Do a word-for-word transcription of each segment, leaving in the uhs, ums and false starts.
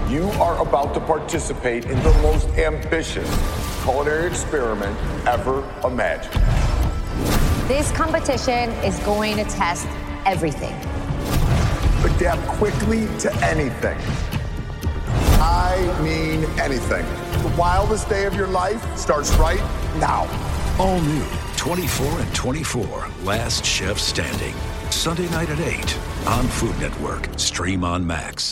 You are about to participate in the most ambitious culinary experiment ever imagined. This competition is going to test everything. Adapt quickly to anything. I mean anything. The wildest day of your life starts right now. All new twenty-four and twenty-four, Last Chef Standing. Sunday night at eight on Food Network. Stream on Max.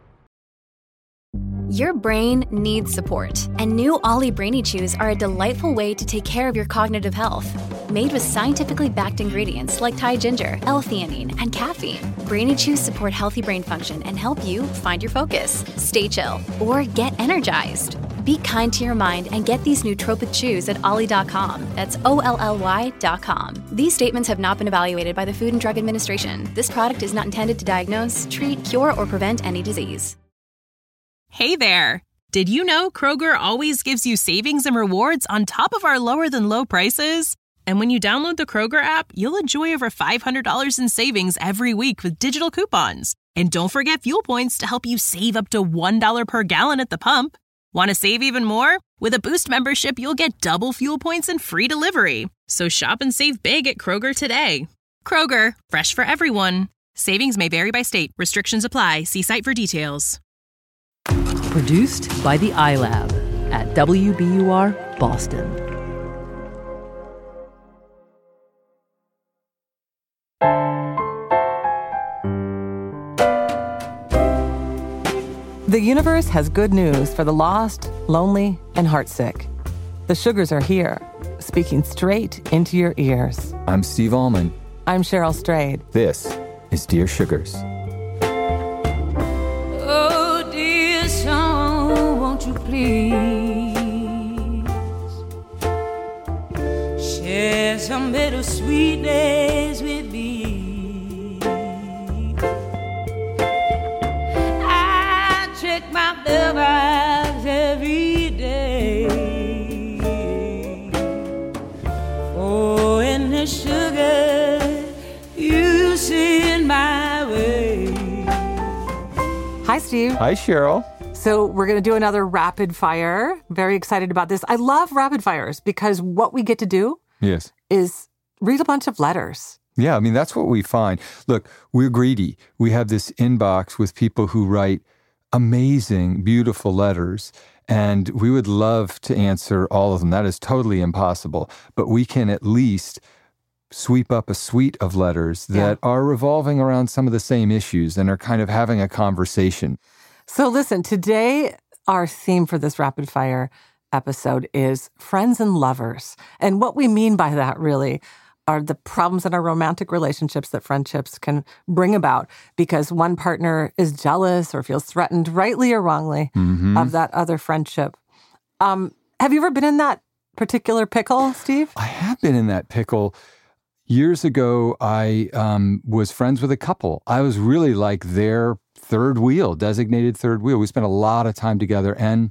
Your brain needs support, and new Ollie Brainy Chews are a delightful way to take care of your cognitive health. Made with scientifically backed ingredients like Thai ginger, L-theanine, and caffeine, Brainy Chews support healthy brain function and help you find your focus, stay chill, or get energized. Be kind to your mind and get these nootropic chews at ollie dot com. That's O L L Y dot com. These statements have not been evaluated by the Food and Drug Administration. This product is not intended to diagnose, treat, cure, or prevent any disease. Hey there! Did you know Kroger always gives you savings and rewards on top of our lower-than-low prices? And when you download the Kroger app, you'll enjoy over five hundred dollars in savings every week with digital coupons. And don't forget fuel points to help you save up to one dollar per gallon at the pump. Want to save even more? With a Boost membership, you'll get double fuel points and free delivery. So shop and save big at Kroger today. Kroger, fresh for everyone. Savings may vary by state. Restrictions apply. See site for details. Produced by the iLab at W B U R Boston. The universe has good news for the lost, lonely, and heartsick. The Sugars are here, speaking straight into your ears. I'm Steve Allman. I'm Cheryl Strayed. This is Dear Sugars. Oh, dear song, won't you please share some bittersweet days with me? Check my mailbox every day. Oh, and the sugar you send my way. Hi, Steve. Hi, Cheryl. So we're going to do another rapid fire. Very excited about this. I love rapid fires because what we get to do Yes. is read a bunch of letters. Yeah, I mean, that's what we find. Look, we're greedy. We have this inbox with people who write amazing, beautiful letters, and we would love to answer all of them. That is totally impossible, but we can at least sweep up a suite of letters that yeah. are revolving around some of the same issues and are kind of having a conversation. So listen, today our theme for this rapid fire episode is friends and lovers. And what we mean by that really are the problems in our romantic relationships that friendships can bring about because one partner is jealous or feels threatened, rightly or wrongly, mm-hmm. of that other friendship. Um, have you ever been in that particular pickle, Steve? I have been in that pickle. Years ago, I um, was friends with a couple. I was really like their third wheel, designated third wheel. We spent a lot of time together, and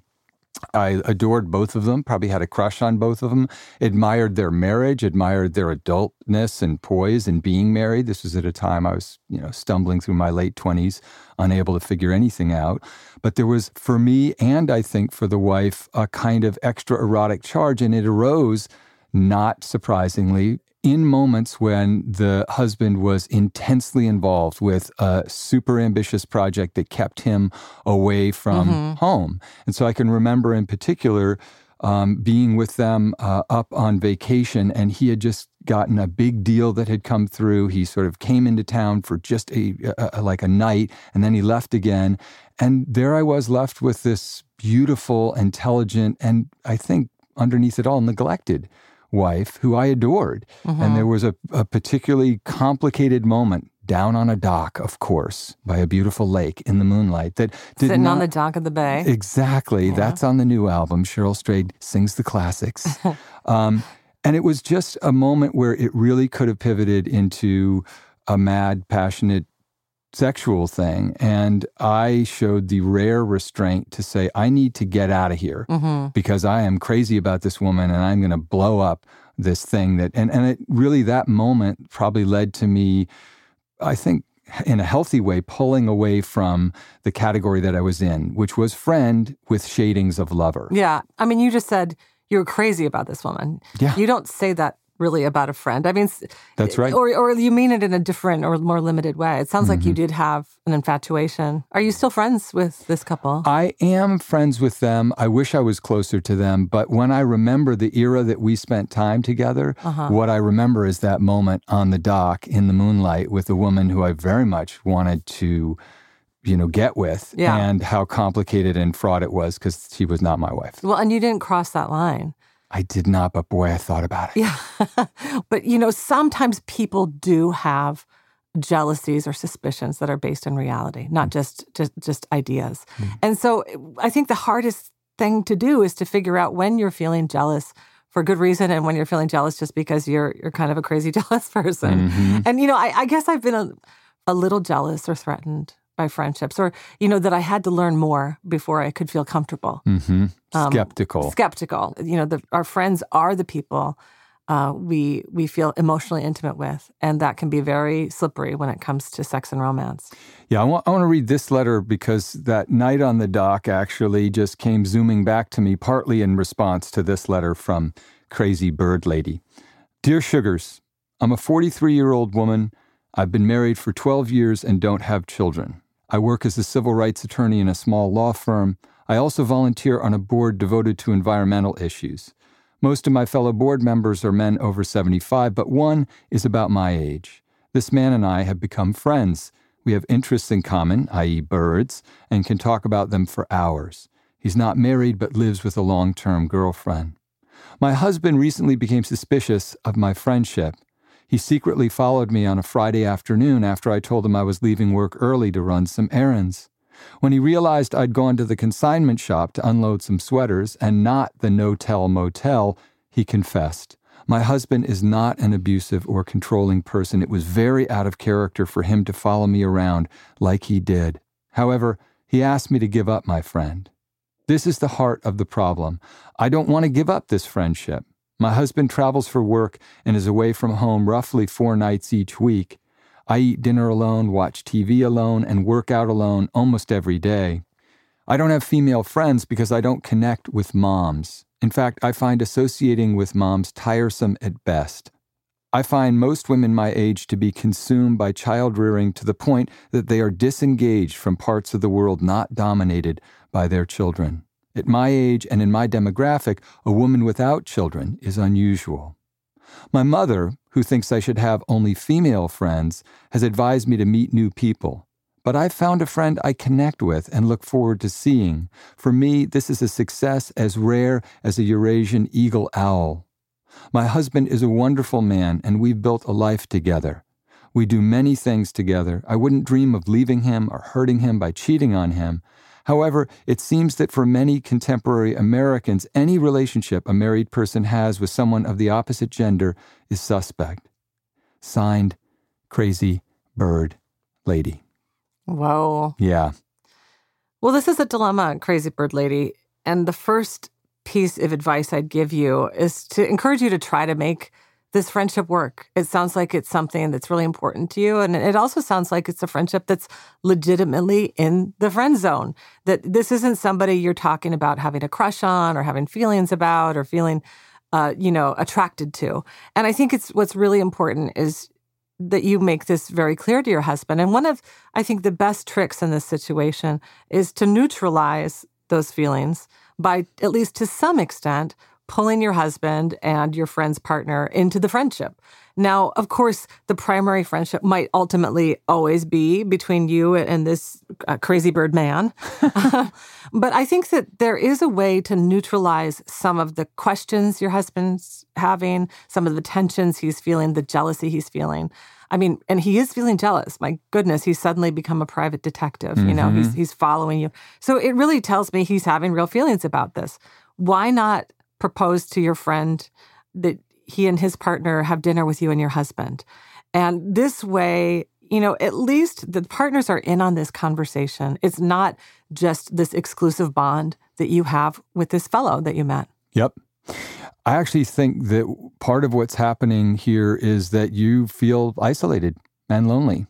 I adored both of them, probably had a crush on both of them, admired their marriage, admired their adultness and poise in being married. This was at a time I was, you know, stumbling through my late twenties, unable to figure anything out. But there was, for me, and I think for the wife, a kind of extra erotic charge, and it arose, not surprisingly, in moments when the husband was intensely involved with a super ambitious project that kept him away from mm-hmm. home. And so I can remember in particular um, being with them uh, up on vacation, and he had just gotten a big deal that had come through. He sort of came into town for just a, a, a like a night, and then he left again. And there I was left with this beautiful, intelligent, and I think underneath it all, neglected wife who I adored. Mm-hmm. And there was a, a particularly complicated moment down on a dock, of course, by a beautiful lake in the moonlight that did Sitting not, on the dock of the bay. Exactly. Yeah. That's on the new album. Cheryl Strayed sings the classics. um, and it was just a moment where it really could have pivoted into a mad, passionate sexual thing. And I showed the rare restraint to say, I need to get out of here mm-hmm. because I am crazy about this woman and I'm going to blow up this thing that, and, and it really, that moment probably led to me, I think, in a healthy way, pulling away from the category that I was in, which was friend with shadings of lover. Yeah. I mean, you just said you were crazy about this woman. Yeah. You don't say that really about a friend. I mean, that's right. Or, or you mean it in a different or more limited way. It sounds mm-hmm. like you did have an infatuation. Are you still friends with this couple? I am friends with them. I wish I was closer to them. But when I remember the era that we spent time together, uh-huh. what I remember is that moment on the dock in the moonlight with a woman who I very much wanted to, you know, get with, yeah. and how complicated and fraught it was because she was not my wife. Well, and you didn't cross that line. I did not, but boy, I thought about it. Yeah. But, you know, sometimes people do have jealousies or suspicions that are based in reality, not just just, just ideas. Mm. And so I think the hardest thing to do is to figure out when you're feeling jealous for good reason and when you're feeling jealous just because you're you're kind of a crazy jealous person. Mm-hmm. And, you know, I, I guess I've been a, a little jealous or threatened by friendships, or, you know, that I had to learn more before I could feel comfortable. Mm-hmm. Skeptical. Um, skeptical. You know, the, our friends are the people uh, we we feel emotionally intimate with, and that can be very slippery when it comes to sex and romance. Yeah, I want, I want to read this letter because that night on the dock actually just came zooming back to me, partly in response to this letter from Crazy Bird Lady. Dear Sugars, I'm a forty-three-year-old woman. I've been married for twelve years and don't have children. I work as a civil rights attorney in a small law firm. I also volunteer on a board devoted to environmental issues. Most of my fellow board members are men over seventy-five, but one is about my age. This man and I have become friends. We have interests in common, that is birds, and can talk about them for hours. He's not married, but lives with a long-term girlfriend. My husband recently became suspicious of my friendship. He secretly followed me on a Friday afternoon after I told him I was leaving work early to run some errands. When he realized I'd gone to the consignment shop to unload some sweaters and not the no-tell motel, he confessed. My husband is not an abusive or controlling person. It was very out of character for him to follow me around like he did. However, he asked me to give up my friend. This is the heart of the problem. I don't want to give up this friendship. My husband travels for work and is away from home roughly four nights each week. I eat dinner alone, watch T V alone, and work out alone almost every day. I don't have female friends because I don't connect with moms. In fact, I find associating with moms tiresome at best. I find most women my age to be consumed by child rearing to the point that they are disengaged from parts of the world not dominated by their children. At my age and in my demographic, a woman without children is unusual. My mother, who thinks I should have only female friends, has advised me to meet new people. But I've found a friend I connect with and look forward to seeing. For me, this is a success as rare as a Eurasian eagle owl. My husband is a wonderful man, and we've built a life together. We do many things together. I wouldn't dream of leaving him or hurting him by cheating on him. However, it seems that for many contemporary Americans, any relationship a married person has with someone of the opposite gender is suspect. Signed, Crazy Bird Lady. Whoa. Yeah. Well, this is a dilemma, Crazy Bird Lady. And the first piece of advice I'd give you is to encourage you to try to make this friendship work. It sounds like it's something that's really important to you. And it also sounds like it's a friendship that's legitimately in the friend zone. That this isn't somebody you're talking about having a crush on or having feelings about or feeling, uh, you know, attracted to. And I think it's what's really important is that you make this very clear to your husband. And one of, I think, the best tricks in this situation is to neutralize those feelings by, at least to some extent, pulling your husband and your friend's partner into the friendship. Now, of course, the primary friendship might ultimately always be between you and this uh, crazy bird man. But I think that there is a way to neutralize some of the questions your husband's having, some of the tensions he's feeling, the jealousy he's feeling. I mean, and he is feeling jealous. My goodness, he's suddenly become a private detective. Mm-hmm. You know, he's he's following you. So it really tells me he's having real feelings about this. Why not propose to your friend that he and his partner have dinner with you and your husband? And this way, you know, at least the partners are in on this conversation. It's not just this exclusive bond that you have with this fellow that you met. Yep. I actually think that part of what's happening here is that you feel isolated and lonely.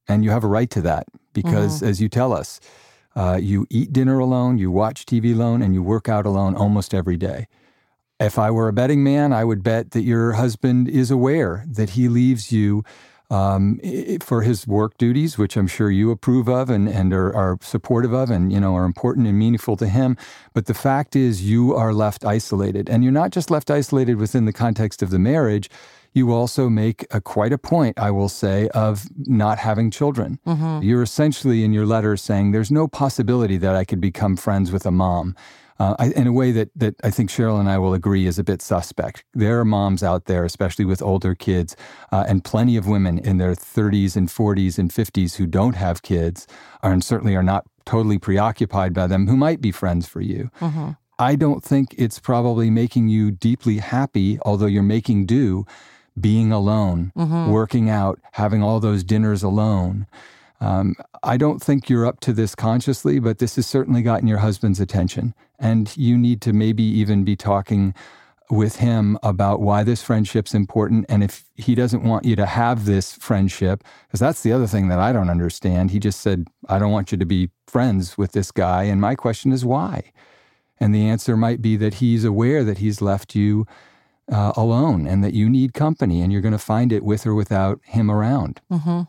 And you have a right to that because, mm-hmm. as you tell us, uh, you eat dinner alone, you watch T V alone, and you work out alone almost every day. If I were a betting man, I would bet that your husband is aware that he leaves you um, for his work duties, which I'm sure you approve of and, and are, are supportive of and, you know, are important and meaningful to him. But the fact is you are left isolated. And you're not just left isolated within the context of the marriage. You also make a, quite a point, I will say, of not having children. Mm-hmm. You're essentially in your letter saying there's no possibility that I could become friends with a mom. Uh, I, in a way that that I think Cheryl and I will agree is a bit suspect. There are moms out there, especially with older kids, uh, and plenty of women in their thirties and forties and fifties who don't have kids, are, and certainly are not totally preoccupied by them, who might be friends for you. Mm-hmm. I don't think it's probably making you deeply happy, although you're making do, being alone, mm-hmm. working out, having all those dinners alone. Um, I don't think you're up to this consciously, but this has certainly gotten your husband's attention. And you need to maybe even be talking with him about why this friendship's important. And if he doesn't want you to have this friendship, because that's the other thing that I don't understand. He just said, I don't want you to be friends with this guy. And my question is why? And the answer might be that he's aware that he's left you uh, alone and that you need company and you're going to find it with or without him around. Mm-hmm.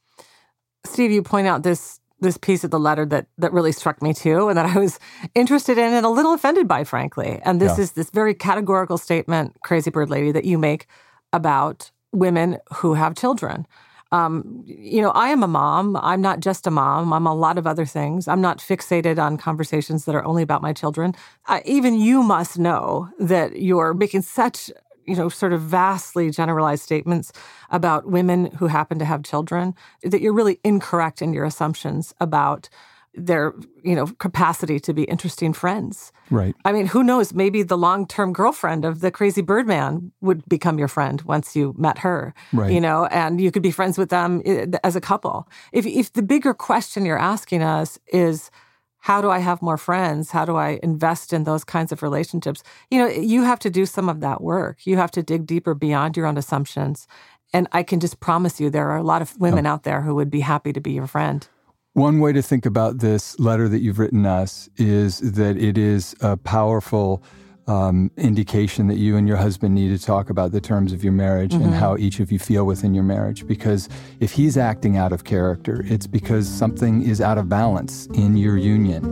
Steve, you point out this this piece of the letter that that really struck me too, and that I was interested in and a little offended by, frankly. And this yeah. is this very categorical statement, Crazy Bird Lady, that you make about women who have children. Um, you know, I am a mom. I'm not just a mom. I'm a lot of other things. I'm not fixated on conversations that are only about my children. Uh, even you must know that you're making such, you know, sort of vastly generalized statements about women who happen to have children, that you're really incorrect in your assumptions about their, you know, capacity to be interesting friends. Right. I mean, who knows? Maybe the long-term girlfriend of the crazy Birdman would become your friend once you met her, right. you know, and you could be friends with them as a couple. If if the bigger question you're asking us is, how do I have more friends? How do I invest in those kinds of relationships? You know, you have to do some of that work. You have to dig deeper beyond your own assumptions. And I can just promise you there are a lot of women oh. out there who would be happy to be your friend. One way to think about this letter that you've written us is that it is a powerful um, indication that you and your husband need to talk about the terms of your marriage mm-hmm. and how each of you feel within your marriage. Because if he's acting out of character, it's because something is out of balance in your union.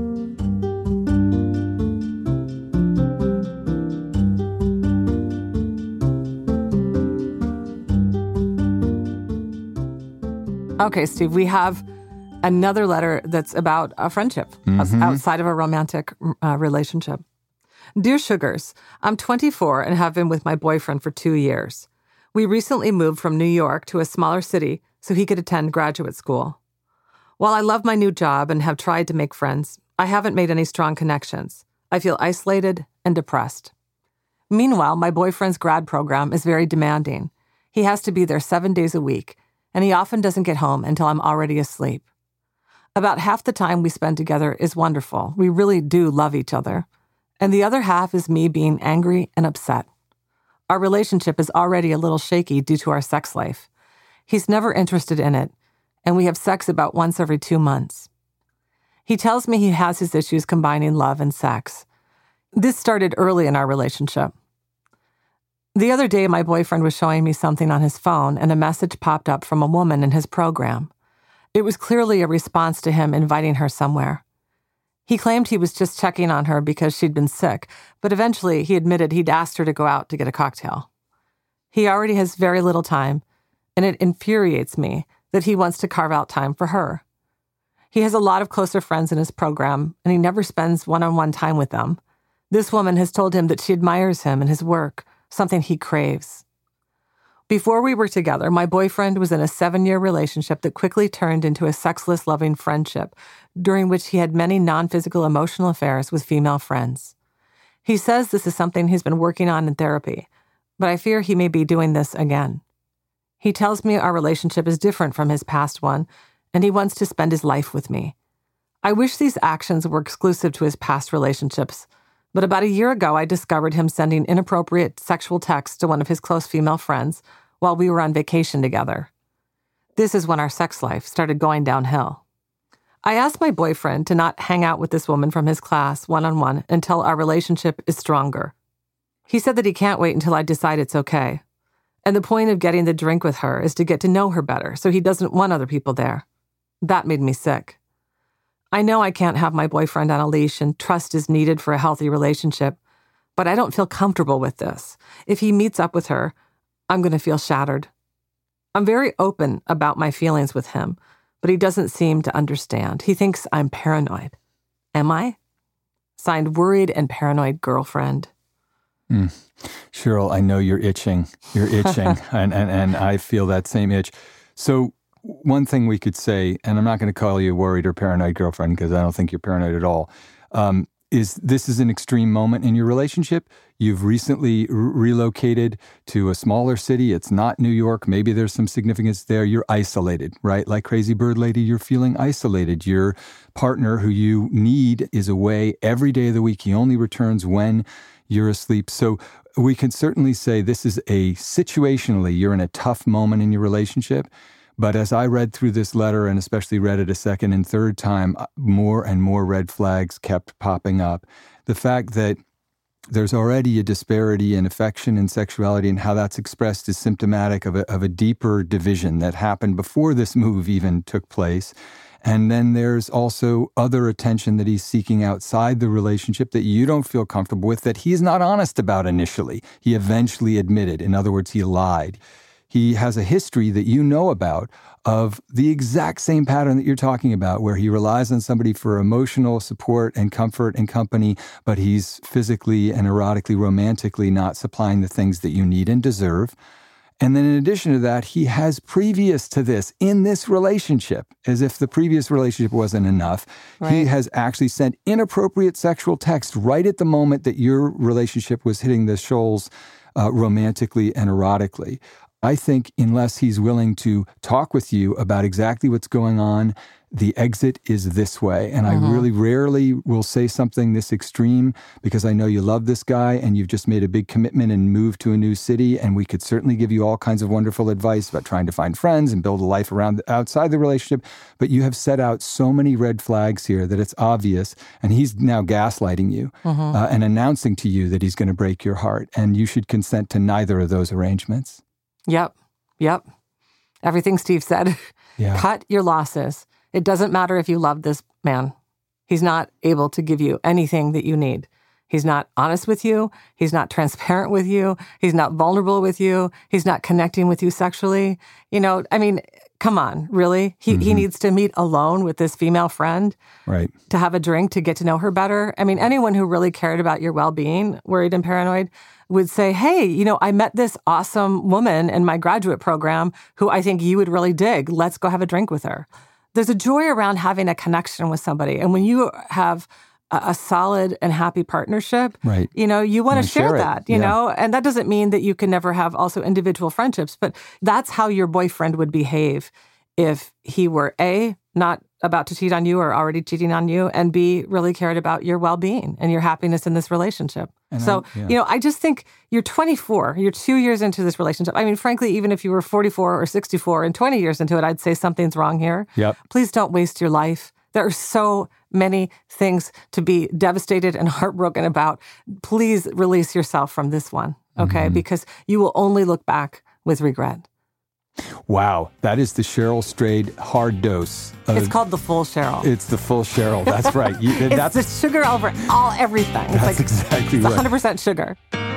Okay, Steve, we have another letter that's about a friendship mm-hmm. outside of a romantic uh, relationship. Dear Sugars, I'm twenty-four and have been with my boyfriend for two years. We recently moved from New York to a smaller city so he could attend graduate school. While I love my new job and have tried to make friends, I haven't made any strong connections. I feel isolated and depressed. Meanwhile, my boyfriend's grad program is very demanding. He has to be there seven days a week, and he often doesn't get home until I'm already asleep. About half the time we spend together is wonderful. We really do love each other. And the other half is me being angry and upset. Our relationship is already a little shaky due to our sex life. He's never interested in it, and we have sex about once every two months. He tells me he has his issues combining love and sex. This started early in our relationship. The other day, my boyfriend was showing me something on his phone, and a message popped up from a woman in his program. It was clearly a response to him inviting her somewhere. He claimed he was just checking on her because she'd been sick, but eventually he admitted he'd asked her to go out to get a cocktail. He already has very little time, and it infuriates me that he wants to carve out time for her. He has a lot of closer friends in his program, and he never spends one-on-one time with them. This woman has told him that she admires him and his work, something he craves. Before we were together, my boyfriend was in a seven-year relationship that quickly turned into a sexless, loving friendship, during which he had many non-physical emotional affairs with female friends. He says this is something he's been working on in therapy, but I fear he may be doing this again. He tells me our relationship is different from his past one, and he wants to spend his life with me. I wish these actions were exclusive to his past relationships, but about a year ago, I discovered him sending inappropriate sexual texts to one of his close female friends while we were on vacation together. This is when our sex life started going downhill. I asked my boyfriend to not hang out with this woman from his class one-on-one until our relationship is stronger. He said that he can't wait until I decide it's okay. And the point of getting the drink with her is to get to know her better, so he doesn't want other people there. That made me sick. I know I can't have my boyfriend on a leash and trust is needed for a healthy relationship, but I don't feel comfortable with this. If he meets up with her, I'm going to feel shattered. I'm very open about my feelings with him, but he doesn't seem to understand. He thinks I'm paranoid. Am I? Signed, Worried and Paranoid Girlfriend. Mm. Cheryl, I know you're itching. You're itching, and, and, and I feel that same itch. So one thing we could say, and I'm not going to call you a worried or paranoid girlfriend because I don't think you're paranoid at all, um, is this is an extreme moment in your relationship. You've recently r- relocated to a smaller city. It's not New York. Maybe there's some significance there. You're isolated, right? Like Crazy Bird Lady, you're feeling isolated. Your partner who you need is away every day of the week. He only returns when you're asleep. So we can certainly say this is a situationally, you're in a tough moment in your relationship. But as I read through this letter and especially read it a second and third time, more and more red flags kept popping up. The fact that there's already a disparity in affection and sexuality and how that's expressed is symptomatic of a, of a deeper division that happened before this move even took place. And then there's also other attention that he's seeking outside the relationship that you don't feel comfortable with, that he's not honest about initially. He eventually admitted. In other words, he lied. He has a history that you know about of the exact same pattern that you're talking about, where he relies on somebody for emotional support and comfort and company, but he's physically and erotically, romantically not supplying the things that you need and deserve. And then in addition to that, he has previous to this, in this relationship, as if the previous relationship wasn't enough, right. He has actually sent inappropriate sexual text right at the moment that your relationship was hitting the shoals uh, romantically and erotically. I think unless he's willing to talk with you about exactly what's going on, the exit is this way. And mm-hmm. I really rarely will say something this extreme because I know you love this guy and you've just made a big commitment and moved to a new city. And we could certainly give you all kinds of wonderful advice about trying to find friends and build a life around outside the relationship. But you have set out so many red flags here that it's obvious. And he's now gaslighting you mm-hmm. uh, and announcing to you that he's going to break your heart. And you should consent to neither of those arrangements. Yep. Yep. Everything Steve said. Yeah. Cut your losses. It doesn't matter if you love this man. He's not able to give you anything that you need. He's not honest with you. He's not transparent with you. He's not vulnerable with you. He's not connecting with you sexually. You know, I mean, come on, really? He mm-hmm. he needs to meet alone with this female friend. Right. To have a drink, to get to know her better. I mean, anyone who really cared about your well-being, worried and paranoid, would say, hey, you know, I met this awesome woman in my graduate program who I think you would really dig. Let's go have a drink with her. There's a joy around having a connection with somebody. And when you have a, a solid and happy partnership, right. you know, you want to share, share that, you yeah. know, and that doesn't mean that you can never have also individual friendships, but that's how your boyfriend would behave if he were A, not about to cheat on you or already cheating on you, and B, really cared about your well-being and your happiness in this relationship. And so, I, yeah. you know, I just think you're twenty-four, you're two years into this relationship. I mean, frankly, even if you were forty-four or sixty-four and twenty years into it, I'd say something's wrong here. Yep. Please don't waste your life. There are so many things to be devastated and heartbroken about. Please release yourself from this one, okay? Mm-hmm. Because you will only look back with regret. Wow, that is the Cheryl Strayed hard dose. Of, it's called the full Cheryl. It's the full Cheryl. That's right. You, it's that's the sugar over all everything. It's that's like, exactly it's right. one hundred percent sugar.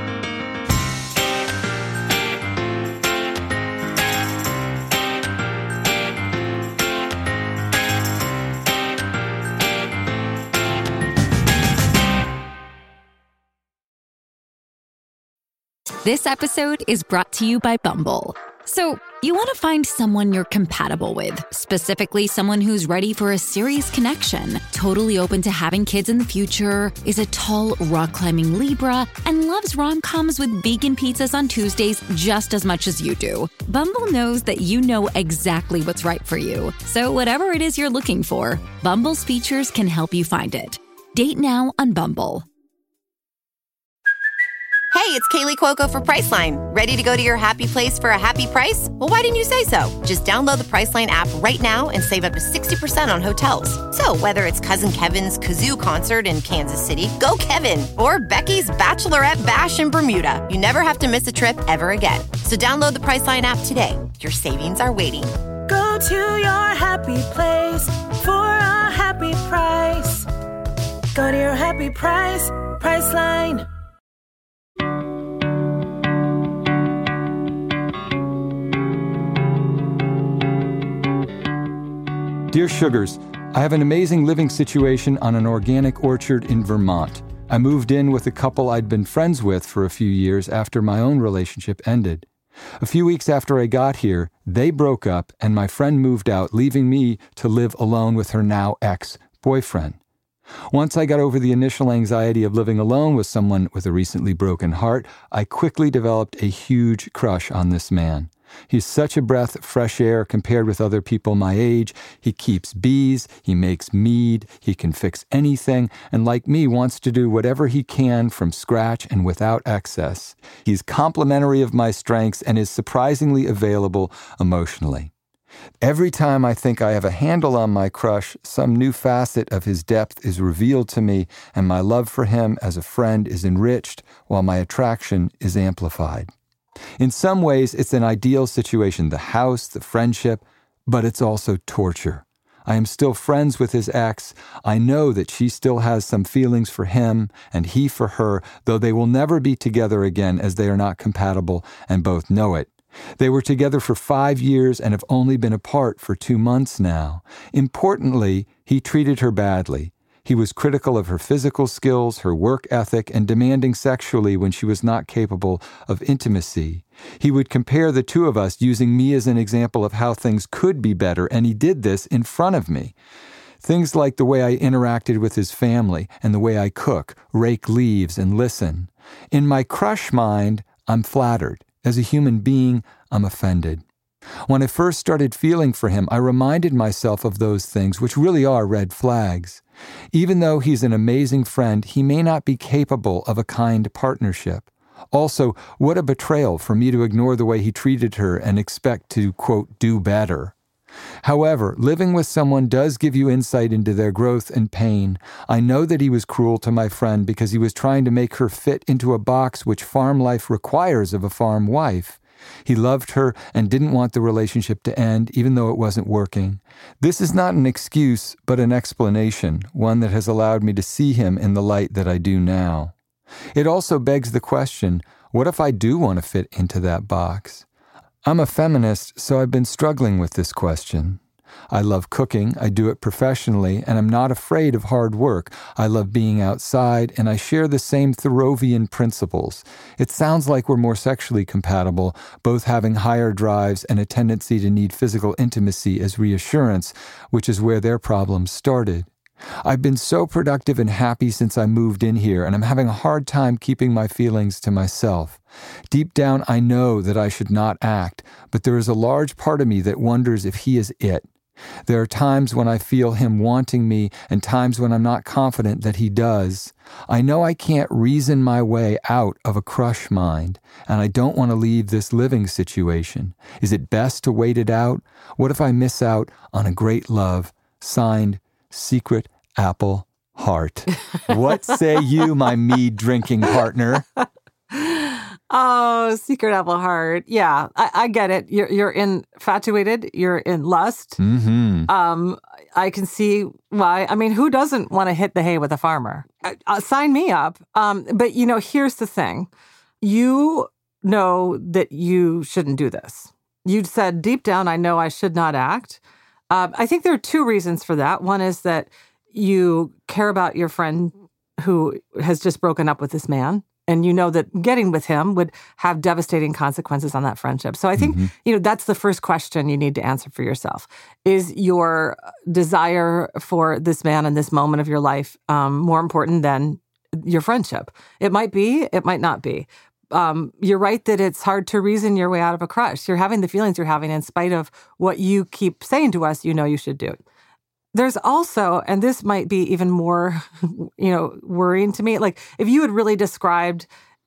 This episode is brought to you by Bumble. So, you want to find someone you're compatible with, specifically someone who's ready for a serious connection, totally open to having kids in the future, is a tall, rock-climbing Libra, and loves rom-coms with vegan pizzas on Tuesdays just as much as you do. Bumble knows that you know exactly what's right for you. So whatever it is you're looking for, Bumble's features can help you find it. Date now on Bumble. Hey, Hey, it's Kaylee Cuoco for Priceline. Ready to go to your happy place for a happy price? Well, why didn't you say so? Just download the Priceline app right now and save up to sixty percent on hotels. So whether it's Cousin Kevin's Kazoo Concert in Kansas City, go Kevin, or Becky's Bachelorette Bash in Bermuda, you never have to miss a trip ever again. So download the Priceline app today. Your savings are waiting. Go to your happy place for a happy price. Go to your happy price, Priceline. Dear Sugars, I have an amazing living situation on an organic orchard in Vermont. I moved in with a couple I'd been friends with for a few years after my own relationship ended. A few weeks after I got here, they broke up and my friend moved out, leaving me to live alone with her now ex-boyfriend. Once I got over the initial anxiety of living alone with someone with a recently broken heart, I quickly developed a huge crush on this man. He's such a breath of fresh air compared with other people my age. He keeps bees, he makes mead, he can fix anything, and like me, wants to do whatever he can from scratch and without excess. He's complimentary of my strengths and is surprisingly available emotionally. Every time I think I have a handle on my crush, some new facet of his depth is revealed to me, and my love for him as a friend is enriched while my attraction is amplified. In some ways, it's an ideal situation, the house, the friendship, but it's also torture. I am still friends with his ex. I know that she still has some feelings for him and he for her, though they will never be together again as they are not compatible and both know it. They were together for five years and have only been apart for two months now. Importantly, he treated her badly. He was critical of her physical skills, her work ethic, and demanding sexually when she was not capable of intimacy. He would compare the two of us, using me as an example of how things could be better, and he did this in front of me. Things like the way I interacted with his family and the way I cook, rake leaves, and listen. In my crush mind, I'm flattered. As a human being, I'm offended. When I first started feeling for him, I reminded myself of those things, which really are red flags. Even though he's an amazing friend, he may not be capable of a kind partnership. Also, what a betrayal for me to ignore the way he treated her and expect to, quote, do better. However, living with someone does give you insight into their growth and pain. I know that he was cruel to my friend because he was trying to make her fit into a box which farm life requires of a farm wife. He loved her and didn't want the relationship to end, even though it wasn't working. This is not an excuse, but an explanation, one that has allowed me to see him in the light that I do now. It also begs the question, what if I do want to fit into that box? I'm a feminist, so I've been struggling with this question. I love cooking, I do it professionally, and I'm not afraid of hard work. I love being outside, and I share the same Thoreauvian principles. It sounds like we're more sexually compatible, both having higher drives and a tendency to need physical intimacy as reassurance, which is where their problems started. I've been so productive and happy since I moved in here, and I'm having a hard time keeping my feelings to myself. Deep down, I know that I should not act, but there is a large part of me that wonders if he is it. There are times when I feel him wanting me and times when I'm not confident that he does. I know I can't reason my way out of a crush mind, and I don't want to leave this living situation. Is it best to wait it out? What if I miss out on a great love? Signed, Secret Apple Heart. What say you, my mead-drinking partner? Oh, Secret Apple Heart. Yeah, I, I get it. You're you're infatuated. You're in lust. Mm-hmm. Um, I can see why. I mean, who doesn't want to hit the hay with a farmer? Uh, uh, sign me up. Um, but, you know, here's the thing. You know that you shouldn't do this. You said, deep down, I know I should not act. Uh, I think there are two reasons for that. One is that you care about your friend who has just broken up with this man. And you know that getting with him would have devastating consequences on that friendship. So I think, mm-hmm. you know, that's the first question you need to answer for yourself. Is your desire for this man in this moment of your life um, more important than your friendship? It might be, it might not be. Um, you're right that it's hard to reason your way out of a crush. You're having the feelings you're having in spite of what you keep saying to us you know you should do. There's also, and this might be even more, you know, worrying to me, like if you had really described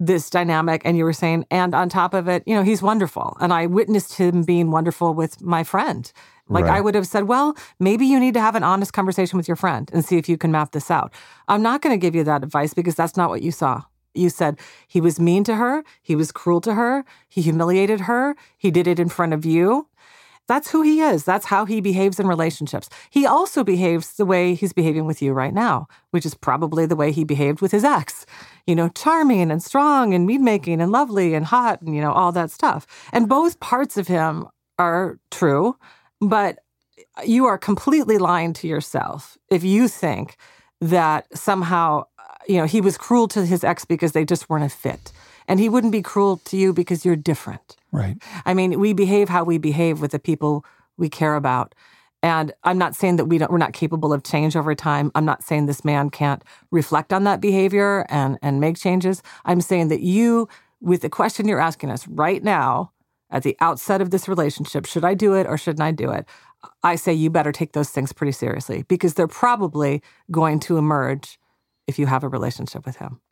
this dynamic, and you were saying, and on top of it, you know, he's wonderful. And I witnessed him being wonderful with my friend. Like right. I would have said, well, maybe you need to have an honest conversation with your friend and see if you can map this out. I'm not going to give you that advice because that's not what you saw. You said he was mean to her. He was cruel to her. He humiliated her. He did it in front of you. That's who he is. That's how he behaves in relationships. He also behaves the way he's behaving with you right now, which is probably the way he behaved with his ex. You know, charming and strong and mean-making and lovely and hot and, you know, all that stuff. And both parts of him are true, but you are completely lying to yourself if you think that somehow, you know, he was cruel to his ex because they just weren't a fit. And he wouldn't be cruel to you because you're different. Right. I mean, we behave how we behave with the people we care about. And I'm not saying that we don't, we're not capable of change over time. I'm not saying this man can't reflect on that behavior and, and make changes. I'm saying that you, with the question you're asking us right now, at the outset of this relationship, should I do it or shouldn't I do it? I say you better take those things pretty seriously because they're probably going to emerge if you have a relationship with him.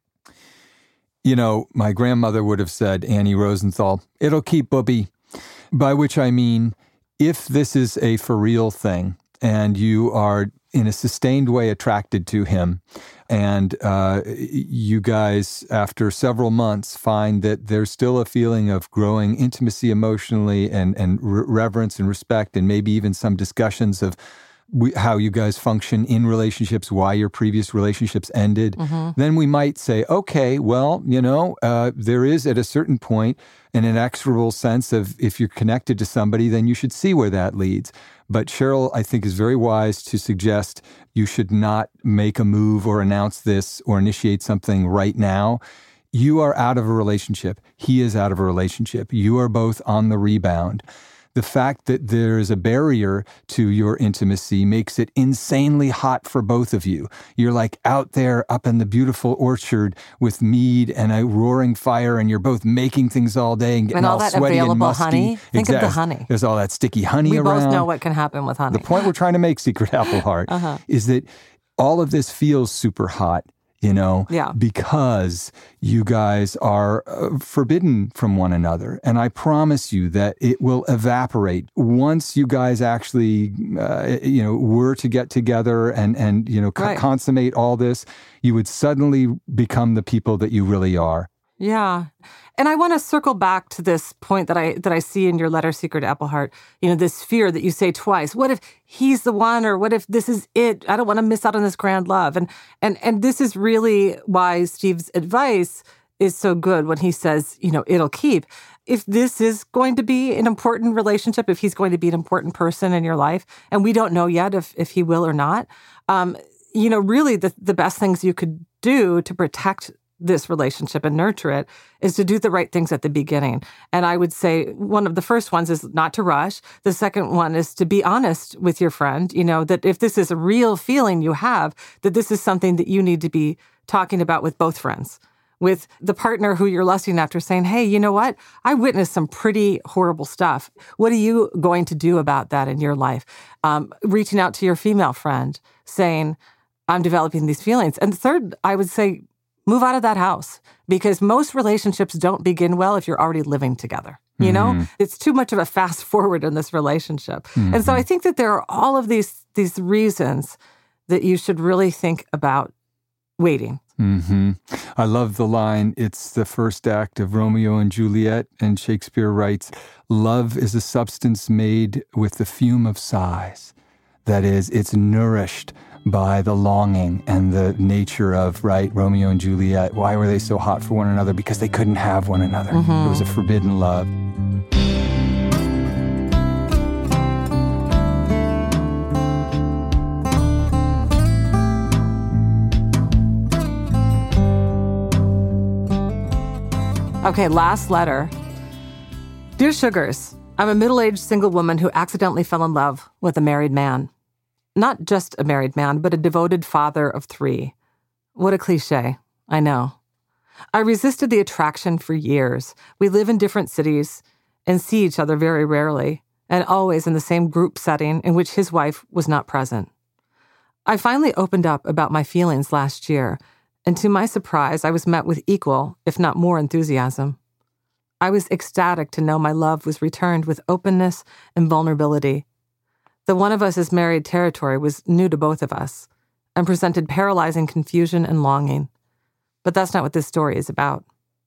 You know, my grandmother would have said, Annie Rosenthal, it'll keep, booby. By which I mean, if this is a for real thing and you are in a sustained way attracted to him and uh, you guys, after several months, find that there's still a feeling of growing intimacy emotionally and, and re- reverence and respect and maybe even some discussions of We, how you guys function in relationships, why your previous relationships ended, mm-hmm. then we might say, okay, well, you know, uh, there is at a certain point an inexorable sense of if you're connected to somebody, then you should see where that leads. But Cheryl, I think, is very wise to suggest you should not make a move or announce this or initiate something right now. You are out of a relationship. He is out of a relationship. You are both on the rebound. The fact that there is a barrier to your intimacy makes it insanely hot for both of you. You're like out there up in the beautiful orchard with mead and a roaring fire, and you're both making things all day and getting and all, all that sweaty and musky. Honey. Think exactly. of the honey. There's all that sticky honey we around. We both know what can happen with honey. The point we're trying to make, Secret Apple Heart, uh-huh. is that all of this feels super hot. You know, yeah. because you guys are uh, forbidden from one another. And I promise you that it will evaporate once you guys actually, uh, you know, were to get together and, and you know, co- right. consummate all this, you would suddenly become the people that you really are. Yeah. And I want to circle back to this point that I that I see in your letter, Secret Appleheart. You know, this fear that you say twice. What if he's the one, or what if this is it? I don't want to miss out on this grand love. And and and this is really why Steve's advice is so good when he says, you know, it'll keep. If this is going to be an important relationship, if he's going to be an important person in your life, and we don't know yet if if he will or not, um, you know, really the the best things you could do to protect this relationship and nurture it is to do the right things at the beginning. And I would say one of the first ones is not to rush. The second one is to be honest with your friend, you know, that if this is a real feeling you have, that this is something that you need to be talking about with both friends, with the partner who you're lusting after, saying, hey, you know what? I witnessed some pretty horrible stuff. What are you going to do about that in your life? Um, reaching out to your female friend, saying, I'm developing these feelings. And third, I would say, move out of that house, because most relationships don't begin well if you're already living together. You know, mm-hmm. it's too much of a fast forward in this relationship. Mm-hmm. And so I think that there are all of these these reasons that you should really think about waiting. Mm-hmm. I love the line, it's the first act of Romeo and Juliet, and Shakespeare writes, love is a substance made with the fume of sighs. That is, it's nourished by the longing and the nature of, right, Romeo and Juliet. Why were they so hot for one another? Because they couldn't have one another. Mm-hmm. It was a forbidden love. Okay, last letter. Dear Sugars, I'm a middle-aged single woman who accidentally fell in love with a married man. Not just a married man, but a devoted father of three. What a cliche, I know. I resisted the attraction for years. We live in different cities and see each other very rarely, and always in the same group setting in which his wife was not present. I finally opened up about my feelings last year, And to my surprise, I was met with equal, if not more, enthusiasm. I was ecstatic to know my love was returned with openness and vulnerability. The one of us is married territory was new to both of us and presented paralyzing confusion and longing. But that's not what this story is about.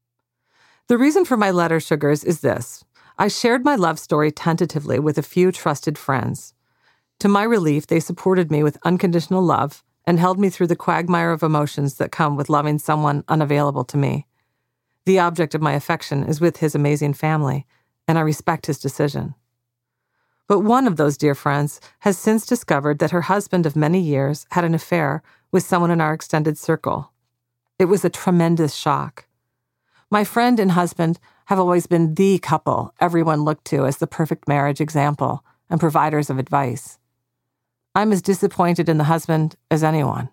The reason for my letter, Sugars, is this. I shared my love story tentatively with a few trusted friends. To my relief, they supported me with unconditional love and held me through the quagmire of emotions that come with loving someone unavailable to me. The object of my affection is with his amazing family, and I respect his decision. But one of those dear friends has since discovered that her husband of many years had an affair with someone in our extended circle. It was a tremendous shock. My friend and husband have always been the couple everyone looked to as the perfect marriage example and providers of advice. I'm as disappointed in the husband as anyone.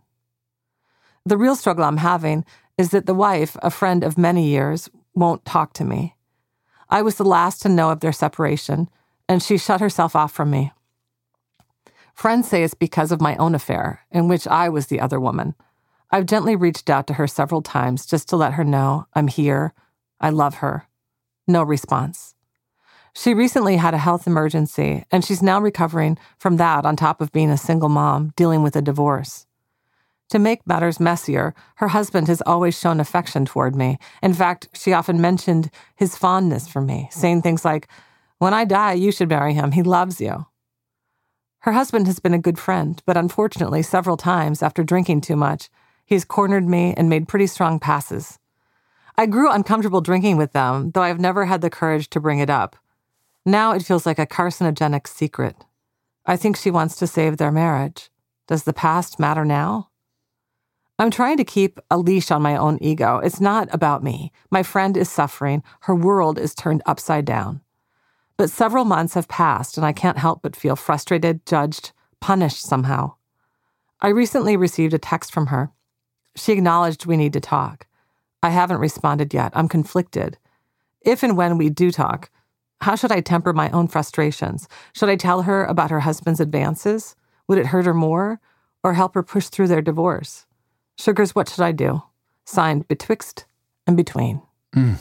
The real struggle I'm having is that the wife, a friend of many years, won't talk to me. I was the last to know of their separation, and she shut herself off from me. Friends say it's because of my own affair, in which I was the other woman. I've gently reached out to her several times just to let her know I'm here, I love her. No response. She recently had a health emergency, and she's now recovering from that on top of being a single mom dealing with a divorce. To make matters messier, her husband has always shown affection toward me. In fact, she often mentioned his fondness for me, saying things like, "When I die, you should marry him. He loves you." Her husband has been a good friend, but unfortunately, several times after drinking too much, he's cornered me and made pretty strong passes. I grew uncomfortable drinking with them, though I've never had the courage to bring it up. Now it feels like a carcinogenic secret. I think she wants to save their marriage. Does the past matter now? I'm trying to keep a leash on my own ego. It's not about me. My friend is suffering. Her world is turned upside down. But several months have passed, and I can't help but feel frustrated, judged, punished somehow. I recently received a text from her. She acknowledged we need to talk. I haven't responded yet. I'm conflicted. If and when we do talk, how should I temper my own frustrations? Should I tell her about her husband's advances? Would it hurt her more, or help her push through their divorce? Sugars, what should I do? Signed, Betwixt and Between. Mm.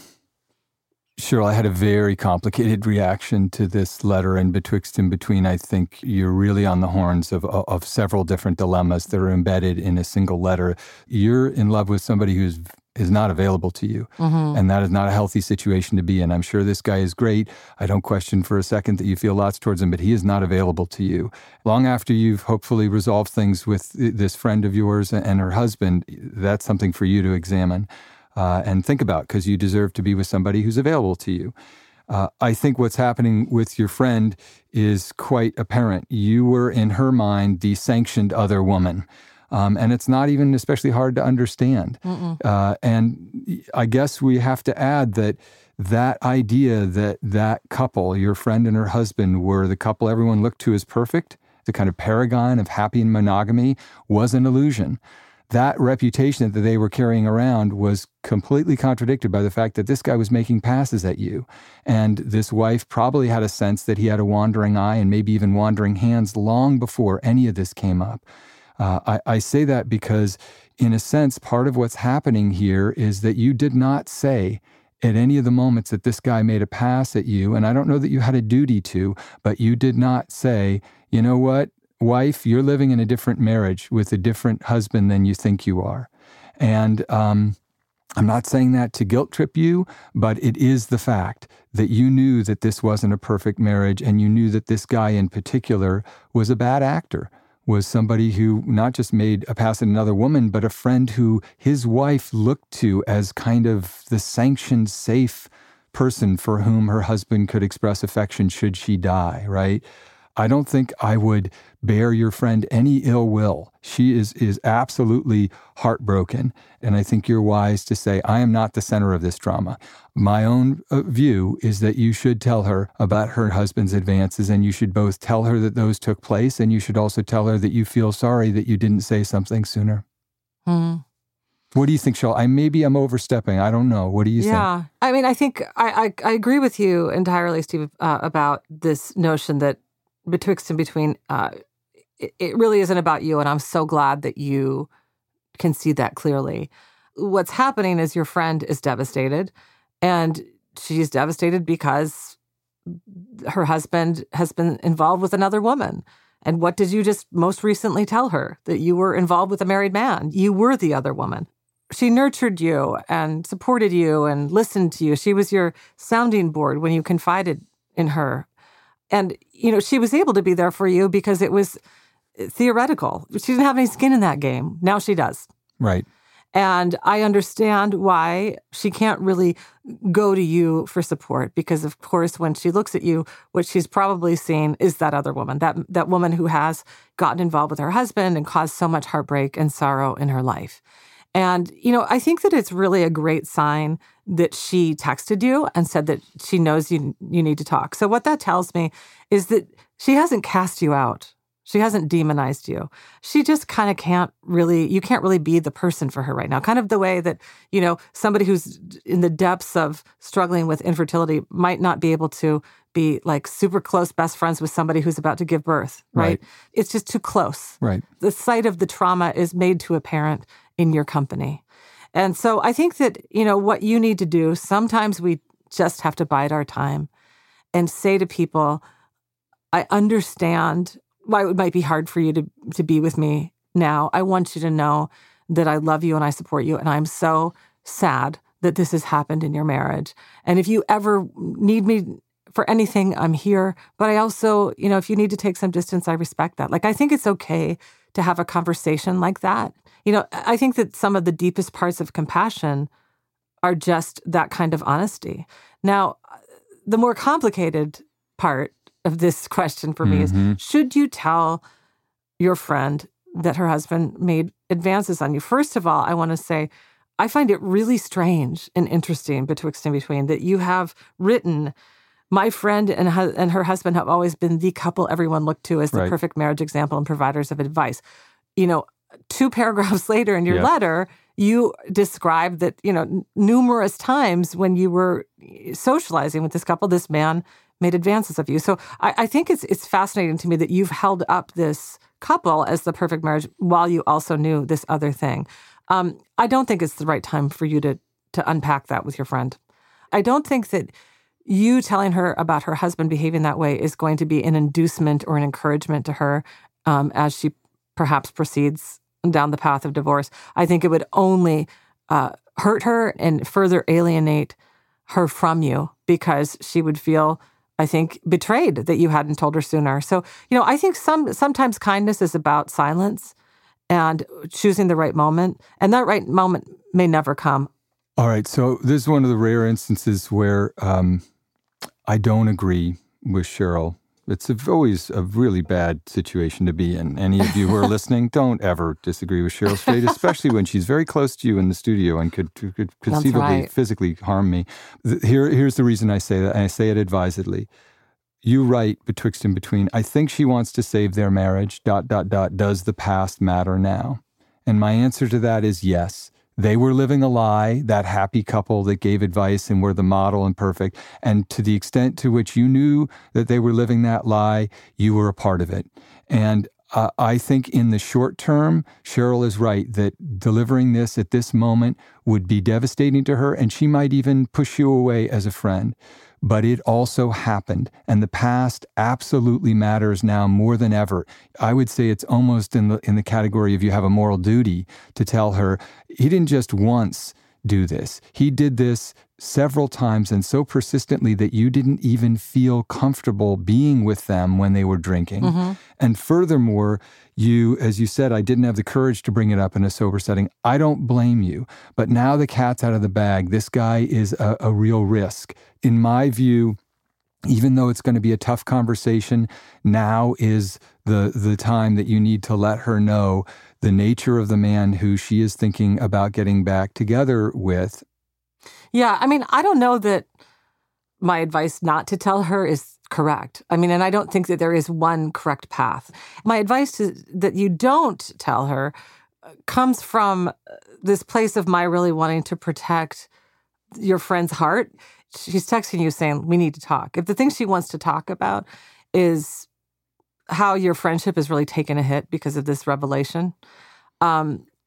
Cheryl, I had a very complicated reaction to this letter, and Betwixt and Between, I think you're really on the horns of, of several different dilemmas that are embedded in a single letter. You're in love with somebody who's is not available to you, mm-hmm. and that is not a healthy situation to be in. I'm sure this guy is great. I don't question for a second that you feel lots towards him, but he is not available to you. Long after you've hopefully resolved things with this friend of yours and her husband, that's something for you to examine. Uh, and think about, because you deserve to be with somebody who's available to you. Uh, I think what's happening with your friend is quite apparent. You were, in her mind, the sanctioned other woman. Um, and it's not even especially hard to understand. Uh, and I guess we have to add that that idea that that couple, your friend and her husband, were the couple everyone looked to as perfect, the kind of paragon of happy monogamy, was an illusion. That reputation that they were carrying around was completely contradicted by the fact that this guy was making passes at you. And this wife probably had a sense that he had a wandering eye and maybe even wandering hands long before any of this came up. Uh, I, I say that because, in a sense, part of what's happening here is that you did not say at any of the moments that this guy made a pass at you, and I don't know that you had a duty to, but you did not say, you know what, wife, you're living in a different marriage with a different husband than you think you are. And um, I'm not saying that to guilt trip you, but it is the fact that you knew that this wasn't a perfect marriage, and you knew that this guy in particular was a bad actor, was somebody who not just made a pass at another woman, but a friend who his wife looked to as kind of the sanctioned, safe person for whom her husband could express affection should she die, right? I don't think I would bear your friend any ill will. She is is absolutely heartbroken, and I think you're wise to say, I am not the center of this drama. My own uh, view is that you should tell her about her husband's advances, and you should both tell her that those took place, and you should also tell her that you feel sorry that you didn't say something sooner. Hmm. What do you think, Cheryl? I maybe I'm overstepping. I don't know. What do you yeah. think? Yeah, I mean, I think I, I, I agree with you entirely, Steve, uh, about this notion that betwixt and between, uh, it, it really isn't about you, and I'm so glad that you can see that clearly. what's happening is your friend is devastated, and she's devastated because her husband has been involved with another woman. And what did you just most recently tell her? That you were involved with a married man. You were the other woman. She nurtured you and supported you and listened to you. She was your sounding board when you confided in her. And, you know, she was able to be there for you because it was theoretical. She didn't have any skin in that game. Now she does. Right. And I understand why she can't really go to you for support because, of course, when she looks at you, what she's probably seeing is that other woman, that that woman who has gotten involved with her husband and caused so much heartbreak and sorrow in her life. And, you know, I think that it's really a great sign that she texted you and said that she knows you you need to talk. So what that tells me is that she hasn't cast you out. She hasn't demonized you. She just kind of can't really, you can't really be the person for her right now. Kind of the way that, you know, somebody who's in the depths of struggling with infertility might not be able to be like super close best friends with somebody who's about to give birth, right? Right. It's just too close. Right. The sight of the trauma is made to apparent in your company. And so I think that, you know, what you need to do, sometimes we just have to bide our time and say to people, I understand why it might be hard for you to, to be with me now. I want you to know that I love you and I support you. And I'm so sad that this has happened in your marriage. And if you ever need me for anything, I'm here. But I also, you know, if you need to take some distance, I respect that. Like, I think it's okay to have a conversation like that. You know, I think that some of the deepest parts of compassion are just that kind of honesty. Now, the more complicated part of this question for me mm-hmm. is, should you tell your friend that her husband made advances on you? First of all, I want to say, I find it really strange and interesting betwixt and between that you have written, my friend and, hu- and her husband have always been the couple everyone looked to as the right. perfect marriage example and providers of advice. You know, two paragraphs later in your yep. letter, you described that, you know, n- numerous times when you were socializing with this couple, this man made advances of you. So I, I think it's it's fascinating to me that you've held up this couple as the perfect marriage while you also knew this other thing. Um, I don't think it's the right time for you to to unpack that with your friend. I don't think that you telling her about her husband behaving that way is going to be an inducement or an encouragement to her um, as she perhaps proceeds down the path of divorce. I think it would only uh, hurt her and further alienate her from you because she would feel, I think, betrayed that you hadn't told her sooner. So, you know, I think some sometimes kindness is about silence and choosing the right moment. And that right moment may never come. All right. So this is one of the rare instances where um, I don't agree with Cheryl. It's a, always a really bad situation to be in. Any of you who are listening, don't ever disagree with Cheryl Strayed, especially when she's very close to you in the studio and could, could conceivably right. physically harm me. Here, here's the reason I say that, and I say it advisedly. You write betwixt and between, I think she wants to save their marriage, dot, dot, dot, does the past matter now? And my answer to that is yes. They were living a lie, that happy couple that gave advice and were the model and perfect. And to the extent to which you knew that they were living that lie, you were a part of it. And uh, I think in the short term, Cheryl is right that delivering this at this moment would be devastating to her, and she might even push you away as a friend. But it also happened, and the past absolutely matters now more than ever. I would say it's almost in the in the category of you have a moral duty to tell her, he didn't just once do this. He did this several times and so persistently that you didn't even feel comfortable being with them when they were drinking. Mm-hmm. And furthermore, you, as you said, I didn't have the courage to bring it up in a sober setting. I don't blame you. But now the cat's out of the bag. This guy is a, a real risk. In my view, even though it's going to be a tough conversation, now is the the time that you need to let her know the nature of the man who she is thinking about getting back together with. Yeah, I mean, I don't know that my advice not to tell her is correct. I mean, and I don't think that there is one correct path. My advice is that you don't tell her comes from this place of my really wanting to protect your friend's heart. She's texting you saying, we need to talk. If the thing she wants to talk about is how your friendship has really taken a hit because of this revelation, um,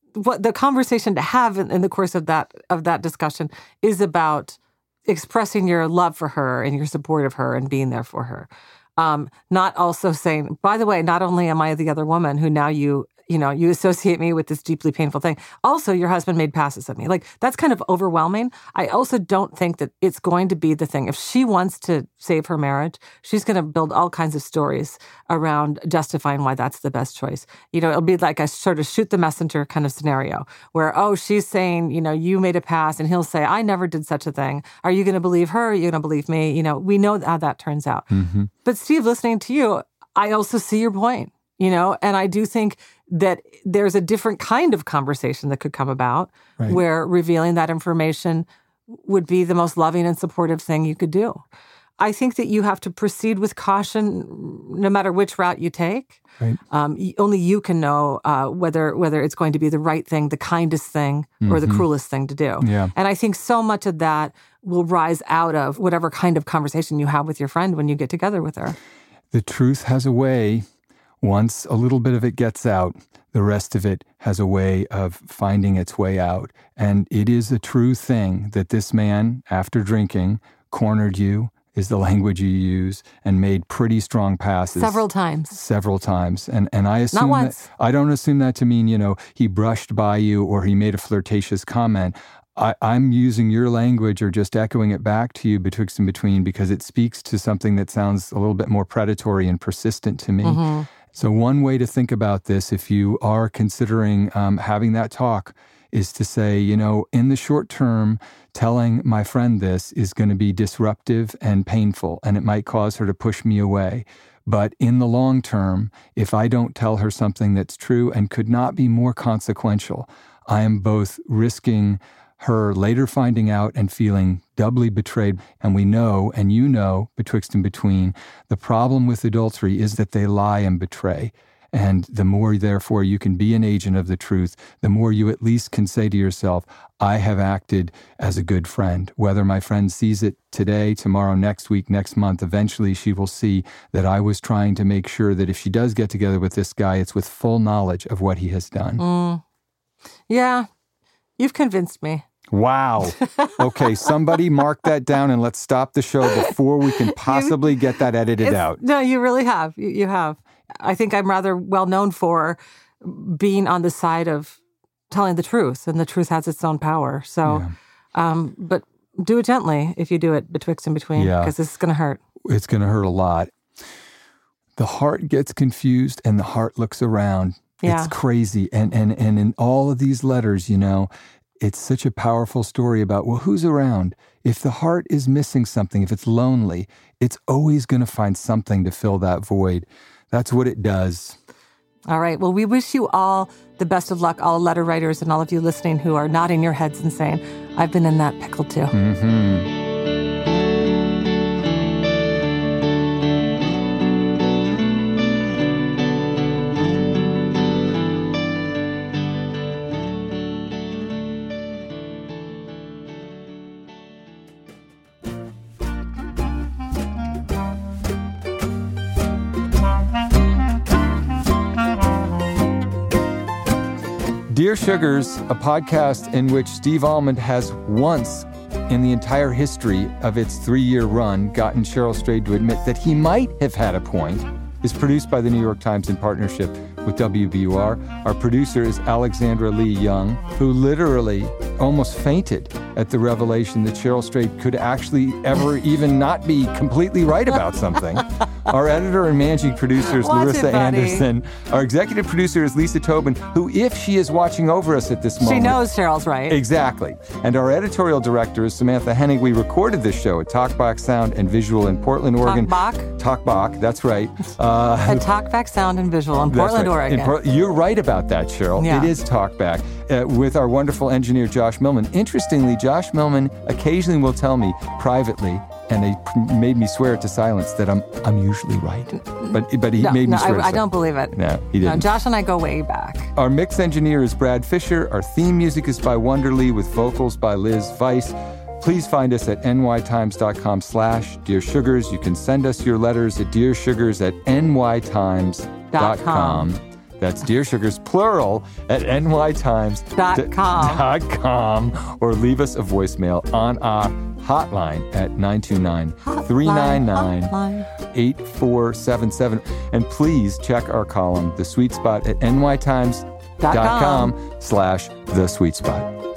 what the conversation to have in, in the course of that of that discussion is about expressing your love for her and your support of her and being there for her. Um, not also saying, by the way, not only am I the other woman who now you, you know, you associate me with this deeply painful thing. Also, your husband made passes at me. Like, that's kind of overwhelming. I also don't think that it's going to be the thing. If she wants to save her marriage, she's going to build all kinds of stories around justifying why that's the best choice. You know, it'll be like a sort of shoot the messenger kind of scenario where, oh, she's saying, you know, you made a pass, and he'll say, I never did such a thing. Are you going to believe her? Are you going to believe me? You know, we know how that turns out. Mm-hmm. But Steve, listening to you, I also see your point, you know, and I do think that there's a different kind of conversation that could come about right. where revealing that information would be the most loving and supportive thing you could do. I think that you have to proceed with caution no matter which route you take. Right. Um, only you can know uh, whether whether it's going to be the right thing, the kindest thing, mm-hmm. or the cruelest thing to do. Yeah. And I think so much of that will rise out of whatever kind of conversation you have with your friend when you get together with her. The truth has a way. Once a little bit of it gets out, the rest of it has a way of finding its way out. And it is a true thing that this man, after drinking, cornered you, is the language you use, and made pretty strong passes. Several times. Several times. And and I assume Not once. that, I don't assume that to mean, you know, he brushed by you or he made a flirtatious comment. I, I'm using your language or just echoing it back to you betwixt and between because it speaks to something that sounds a little bit more predatory and persistent to me. Mm-hmm. So one way to think about this, if you are considering um, having that talk, is to say, you know, in the short term, telling my friend this is going to be disruptive and painful, and it might cause her to push me away. But in the long term, if I don't tell her something that's true and could not be more consequential, I am both risking her later finding out and feeling doubly betrayed. And we know, and you know, betwixt and between, the problem with adultery is that they lie and betray. And the more, therefore, you can be an agent of the truth, the more you at least can say to yourself, I have acted as a good friend. Whether my friend sees it today, tomorrow, next week, next month, eventually she will see that I was trying to make sure that if she does get together with this guy, it's with full knowledge of what he has done. Mm. Yeah, you've convinced me. Wow. Okay, somebody mark that down and let's stop the show before we can possibly get that edited It's, out. No, you really have. You, you have. I think I'm rather well known for being on the side of telling the truth, and the truth has its own power. So, Yeah. um, but do it gently if you do it betwixt and between, Yeah. because this is going to hurt. It's going to hurt a lot. The heart gets confused and the heart looks around. Yeah. It's crazy. And, and, and in all of these letters, you know, it's such a powerful story about, well, who's around? If the heart is missing something, if it's lonely, it's always going to find something to fill that void. That's what it does. All right. Well, we wish you all the best of luck, all letter writers and all of you listening who are nodding your heads and saying, I've been in that pickle too. Mm-hmm. Dear Sugars, a podcast in which Steve Almond has once in the entire history of its three-year run gotten Cheryl Strayed to admit that he might have had a point, is produced by the New York Times in partnership with W B U R. Our producer is Alexandra Lee Young, who literally almost fainted at the revelation that Cheryl Strayed could actually ever even not be completely right about something. Our editor and managing producer is Watch Larissa it, buddy. Anderson. Our executive producer is Lisa Tobin, who, if she is watching over us at this moment... She knows Cheryl's right. Exactly. And our editorial director is Samantha Hennig. We recorded this show at Talkback Sound and Visual in Portland, Oregon. Talkback? Talkback, that's right. Uh, At Talkback Sound and Visual in Portland, right. Oregon. In Por- you're right about that, Cheryl. Yeah. It is Talkback uh, with our wonderful engineer, Josh Millman. Interestingly, Josh Millman occasionally will tell me privately, and they p- made me swear to silence, that I'm I'm usually right. But but he no, made me no, swear to I, I silence. don't believe it. No, he didn't. No, Josh and I go way back. Our mix engineer is Brad Fisher. Our theme music is by Wonderly with vocals by Liz Weiss. Please find us at nytimes.com slash Dear Sugars. You can send us your letters at dearsugars at nytimes.com. That's Dear Sugars, plural, at n y times dot com. Or leave us a voicemail on our hotline at nine two nine, three nine nine, eight four seven seven. And please check our column, The Sweet Spot, at n y times dot com slash The Sweet Spot.